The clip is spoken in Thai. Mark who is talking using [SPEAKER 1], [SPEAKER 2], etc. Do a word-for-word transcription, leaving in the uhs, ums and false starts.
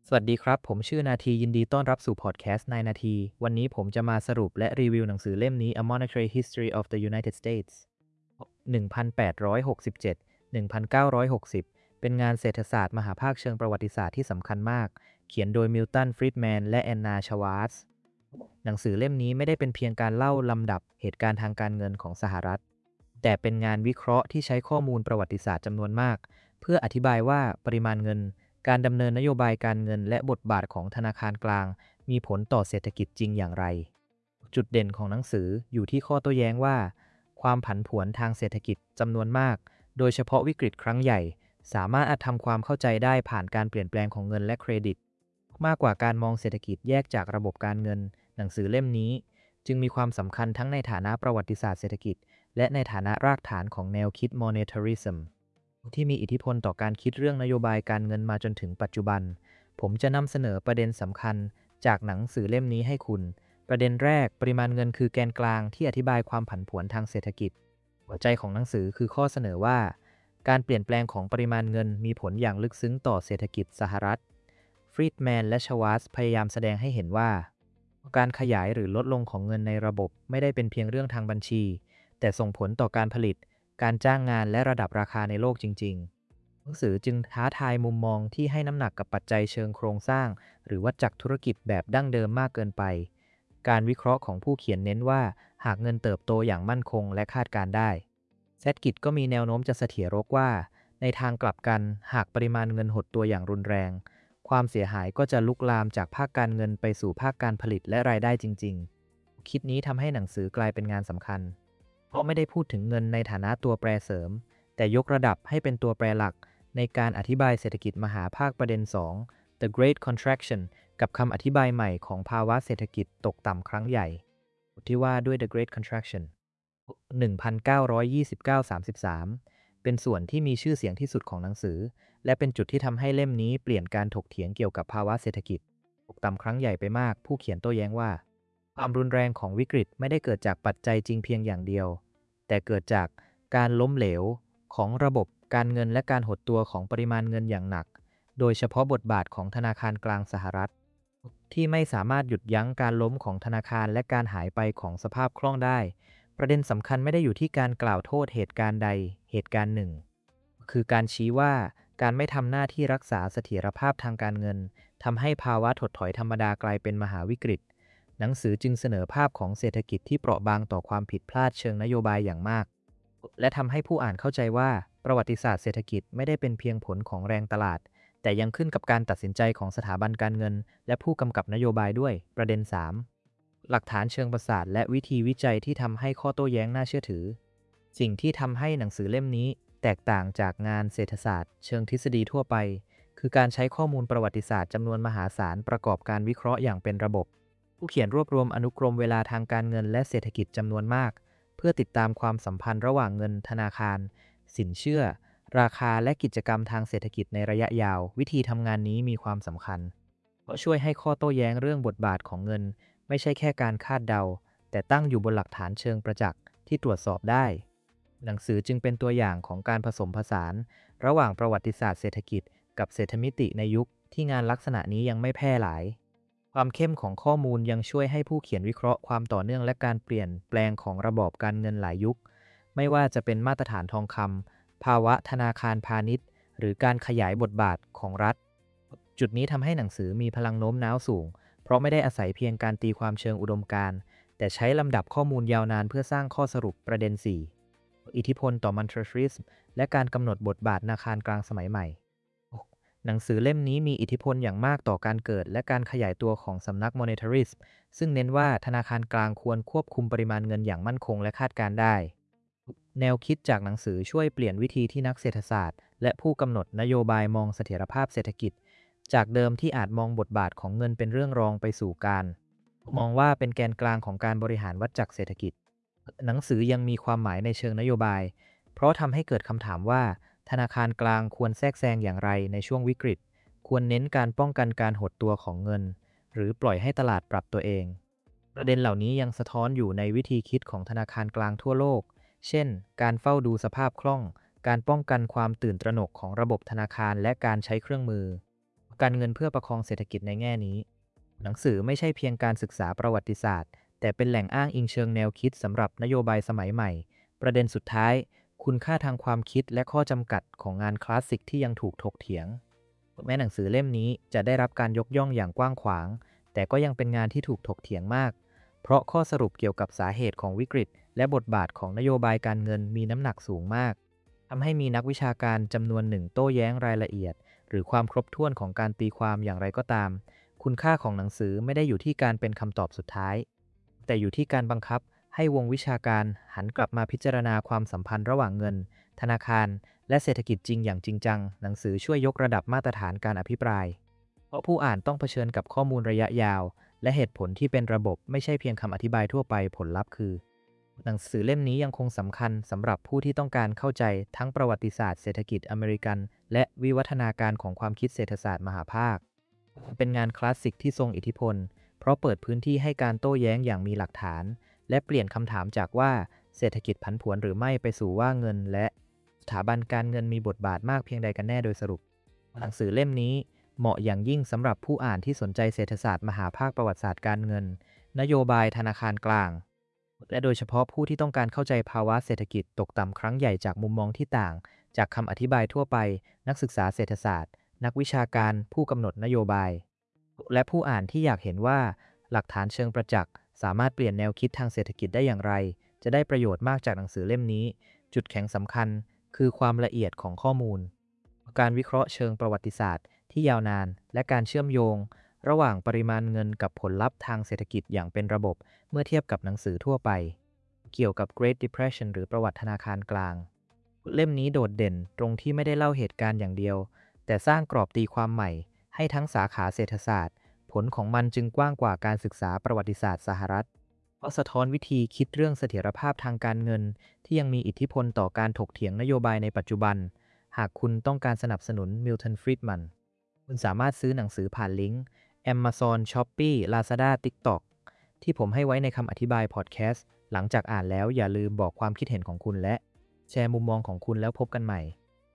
[SPEAKER 1] สวัสดีครับผมชื่อนาทียินดีต้อนรับสู่พอดแคสต์นายนาทีวันนี้ผมจะมาสรุปและรีวิวหนังสือเล่มนี้ A Monetary History of the United States หนึ่งพันแปดร้อยหกสิบเจ็ด หนึ่งพันเก้าร้อยหกสิบ เป็นงานเศรษฐศาสตร์มหาภาคเชิงประวัติศาสตร์ที่สำคัญมากเขียนโดยมิลตันฟรีดแมนและแอนนาชวาร์ตซ์หนังสือเล่มนี้ไม่ได้เป็นเพียงการเล่าลำดับเหตุการณ์ทางการเงินของสหรัฐแต่เป็นงานวิเคราะห์ที่ใช้ข้อมูลประวัติศาสตร์จำนวนมากเพื่ออธิบายว่าปริมาณเงินการดำเนินนโยบายการเงินและบทบาทของธนาคารกลางมีผลต่อเศรษฐกิจจริงอย่างไรจุดเด่นของหนังสืออยู่ที่ข้อโต้แย้งว่าความผันผวนทางเศรษฐกิจจำนวนมากโดยเฉพาะวิกฤตครั้งใหญ่สามารถทำความเข้าใจได้ผ่านการเปลี่ยนแปลงของเงินและเครดิตมากกว่าการมองเศรษฐกิจแยกจากระบบการเงินหนังสือเล่มนี้จึงมีความสำคัญทั้งในฐานะประวัติศาสตร์เศรษฐกิจและในฐานะรากฐานของแนวคิด monetarism ที่มีอิทธิพลต่อการคิดเรื่องนโยบายการเงินมาจนถึงปัจจุบันผมจะนำเสนอประเด็นสำคัญจากหนังสือเล่มนี้ให้คุณประเด็นแรกปริมาณเงินคือแกนกลางที่อธิบายความผันผวนทางเศรษฐกิจหัวใจของหนังสือคือข้อเสนอว่าการเปลี่ยนแปลงของปริมาณเงินมีผลอย่างลึกซึ้งต่อเศรษฐกิจสหรัฐฟรีดแมนและชวาร์ตซ์พยายามแสดงให้เห็นว่าการขยายหรือลดลงของเงินในระบบไม่ได้เป็นเพียงเรื่องทางบัญชีแต่ส่งผลต่อการผลิตการจ้างงานและระดับราคาในโลกจริงๆหนังสือจึงท้าทายมุมมองที่ให้น้ำหนักกับปัจจัยเชิงโครงสร้างหรือวัฏจักรธุรกิจแบบดั้งเดิมมากเกินไปการวิเคราะห์ของผู้เขียนเน้นว่าหากเงินเติบโตอย่างมั่นคงและคาดการณ์ได้เศรษฐกิจก็มีแนวโน้มจะเสถียรว่าในทางกลับกันหากปริมาณเงินหดตัวอย่างรุนแรงความเสียหายก็จะลุกลามจากภาคการเงินไปสู่ภาคการผลิตและรายได้จริงๆคิดนี้ทำให้หนังสือกลายเป็นงานสำคัญเพราะไม่ได้พูดถึงเงินในฐานะตัวแปรเสริมแต่ยกระดับให้เป็นตัวแปรหลักในการอธิบายเศรษฐกิจมหาภาคประเด็นสอง The Great Contraction กับคำอธิบายใหม่ของภาวะเศรษฐกิจตกต่ำครั้งใหญ่ที่ว่าด้วย The Great Contraction หนึ่งพันเก้าร้อยยี่สิบเก้าถึงสามสิบสาม เป็นส่วนที่มีชื่อเสียงที่สุดของหนังสือและเป็นจุดที่ทำให้เล่มนี้เปลี่ยนการถกเถียงเกี่ยวกับภาวะเศรษฐกิจตกต่ำครั้งใหญ่ไปมากผู้เขียนโต้แย้งว่าความรุนแรงของวิกฤตไม่ได้เกิดจากปัจจัยจริงเพียงอย่างเดียวแต่เกิดจากการล้มเหลวของระบบการเงินและการหดตัวของปริมาณเงินอย่างหนักโดยเฉพาะบทบาทของธนาคารกลางสหรัฐที่ไม่สามารถหยุดยั้งการล้มของธนาคารและการหายไปของสภาพคล่องได้ประเด็นสำคัญไม่ได้อยู่ที่การกล่าวโทษเหตุการณ์ใดเหตุการณ์หนึ่งคือการชี้ว่าการไม่ทำหน้าที่รักษาเสถียรภาพทางการเงินทำให้ภาวะถดถอยธรรมดากลายเป็นมหาวิกฤตหนังสือจึงเสนอภาพของเศรษฐกิจที่เปราะบางต่อความผิดพลาดเชิงนโยบายอย่างมากและทำให้ผู้อ่านเข้าใจว่าประวัติศาสตร์เศรษฐกิจไม่ได้เป็นเพียงผลของแรงตลาดแต่ยังขึ้นกับการตัดสินใจของสถาบันการเงินและผู้กำกับนโยบายด้วยประเด็นสามหลักฐานเชิงประสาทและวิธีวิจัยที่ทำให้ข้อโต้แย้งน่าเชื่อถือสิ่งที่ทำให้หนังสือเล่มนี้แตกต่างจากงานเศรษฐศาสตร์เชิงทฤษฎีทั่วไปคือการใช้ข้อมูลประวัติศาสตร์จำนวนมหาศาลประกอบการวิเคราะห์อย่างเป็นระบบผู้เขียนรวบรวมอนุกรมเวลาทางการเงินและเศรษฐกิจจำนวนมากเพื่อติดตามความสัมพันธ์ระหว่างเงินธนาคารสินเชื่อราคาและกิจกรรมทางเศรษฐกิจในระยะยาววิธีทำงานนี้มีความสำคัญเพราะช่วยให้ข้อโต้แย้งเรื่องบทบาทของเงินไม่ใช่แค่การคาดเดาแต่ตั้งอยู่บนหลักฐานเชิงประจักษ์ที่ตรวจสอบได้หนังสือจึงเป็นตัวอย่างของการผสมผสานระหว่างประวัติศาสตร์เศรษฐกิจกับเศรษฐมิติในยุคที่งานลักษณะนี้ยังไม่แพร่หลายความเข้มของข้อมูลยังช่วยให้ผู้เขียนวิเคราะห์ความต่อเนื่องและการเปลี่ยนแปลงของระบอบการเงินหลายยุคไม่ว่าจะเป็นมาตรฐานทองคำภาวะธนาคารพาณิชย์หรือการขยายบทบาทของรัฐจุดนี้ทำให้หนังสือมีพลังโน้มน้าวสูงเพราะไม่ได้อาศัยเพียงการตีความเชิงอุดมการณ์แต่ใช้ลำดับข้อมูลยาวนานเพื่อสร้างข้อสรุปประเด็นสี่อิทธิพลต่อ monetarism และการกำหนดบทบาทธนาคารกลางสมัยใหม่หนังสือเล่มนี้มีอิทธิพลอย่างมากต่อการเกิดและการขยายตัวของสำนัก monetarism ซึ่งเน้นว่าธนาคารกลางควรควบคุมปริมาณเงินอย่างมั่นคงและคาดการณ์ได้แนวคิดจากหนังสือช่วยเปลี่ยนวิธีที่นักเศรษฐศาสตร์และผู้กำหนดนโยบายมองเสถียรภาพเศรษฐกิจจากเดิมที่อาจมองบทบาทของเงินเป็นเรื่องรองไปสู่การมองว่าเป็นแกนกลางของการบริหารวัฏจักรเศรษฐกิจหนังสือยังมีความหมายในเชิงนโยบายเพราะทำให้เกิดคำถามว่าธนาคารกลางควรแทรกแซงอย่างไรในช่วงวิกฤตควรเน้นการป้องกันการหดตัวของเงินหรือปล่อยให้ตลาดปรับตัวเองประเด็นเหล่านี้ยังสะท้อนอยู่ในวิธีคิดของธนาคารกลางทั่วโลกเช่นการเฝ้าดูสภาพคล่องการป้องกันความตื่นตระหนกของระบบธนาคารและการใช้เครื่องมือการเงินเพื่อประคองเศรษฐกิจในแง่นี้หนังสือไม่ใช่เพียงการศึกษาประวัติศาสตร์แต่เป็นแหล่งอ้างอิงเชิงแนวคิดสำหรับนโยบายสมัยใหม่ประเด็นสุดท้ายคุณค่าทางความคิดและข้อจำกัดของงานคลาสสิกที่ยังถูกถกเถียงแม้หนังสือเล่มนี้จะได้รับการยกย่องอย่างกว้างขวางแต่ก็ยังเป็นงานที่ถูกถกเถียงมากเพราะข้อสรุปเกี่ยวกับสาเหตุของวิกฤตและบทบาทของนโยบายการเงินมีน้ำหนักสูงมากทำให้มีนักวิชาการจำนวนหนึ่งโต้แย้งรายละเอียดหรือความครบถ้วนของการตีความอย่างไรก็ตามคุณค่าของหนังสือไม่ได้อยู่ที่การเป็นคำตอบสุดท้ายแต่อยู่ที่การบังคับให้วงวิชาการหันกลับมาพิจารณาความสัมพันธ์ระหว่างเงินธนาคารและเศรษฐกิจจริงอย่างจริงจังหนังสือช่วยยกระดับมาตรฐานการอภิปรายเพราะผู้อ่านต้องเผชิญกับข้อมูลระยะยาวและเหตุผลที่เป็นระบบไม่ใช่เพียงคำอธิบายทั่วไปผลลัพธ์คือหนังสือเล่มนี้ยังคงสำคัญสำหรับผู้ที่ต้องการเข้าใจทั้งประวัติศาสตร์เศรษฐกิจอเมริกันและวิวัฒนาการของความคิดเศรษฐศาสตร์มหาภาคเป็นงานคลาสสิกที่ทรงอิทธิพลเพราะเปิดพื้นที่ให้การโต้แย้งอย่างมีหลักฐานและเปลี่ยนคำถามจากว่าเศรษฐกิจผันผวนหรือไม่ไปสู่ว่าเงินและสถาบันการเงินมีบทบาทมากเพียงใดกันแน่โดยสรุปหนังสือเล่มนี้เหมาะอย่างยิ่งสำหรับผู้อ่านที่สนใจเศรษฐศาสตร์มหาภาคประวัติศาสตร์การเงินนโยบายธนาคารกลางและโดยเฉพาะผู้ที่ต้องการเข้าใจภาวะเศรษฐกิจตกต่ำครั้งใหญ่จากมุมมองที่ต่างจากคำอธิบายทั่วไปนักศึกษาเศรษฐศาสตร์นักวิชาการผู้กำหนดนโยบายและผู้อ่านที่อยากเห็นว่าหลักฐานเชิงประจักษ์สามารถเปลี่ยนแนวคิดทางเศรษฐกิจได้อย่างไรจะได้ประโยชน์มากจากหนังสือเล่มนี้จุดแข็งสำคัญคือความละเอียดของข้อมูลการวิเคราะห์เชิงประวัติศาสตร์ที่ยาวนานและการเชื่อมโยงระหว่างปริมาณเงินกับผลลัพธ์ทางเศรษฐกิจอย่างเป็นระบบเมื่อเทียบกับหนังสือทั่วไปเกี่ยวกับ Great Depression หรือประวัติธนาคารกลางเล่มนี้โดดเด่นตรงที่ไม่ได้เล่าเหตุการณ์อย่างเดียวแต่สร้างกรอบตีความใหม่ให้ทั้งสาขาเศรษฐศาสตร์ผลของมันจึงกว้างกว่าการศึกษาประวัติศาสตร์สหรัฐเพราะสะท้อนวิธีคิดเรื่องเสถียรภาพทางการเงินที่ยังมีอิทธิพลต่อการถกเถียงนโยบายในปัจจุบันหากคุณต้องการสนับสนุนมิลตัน ฟรีดมันคุณสามารถซื้อหนังสือผ่านลิงก์ Amazon Shopee Lazada TikTok ที่ผมให้ไว้ในคำอธิบายพอดแคสต์หลังจากอ่านแล้วอย่าลืมบอกความคิดเห็นของคุณและแชร์มุมมองของคุณแล้วพบกันใหม่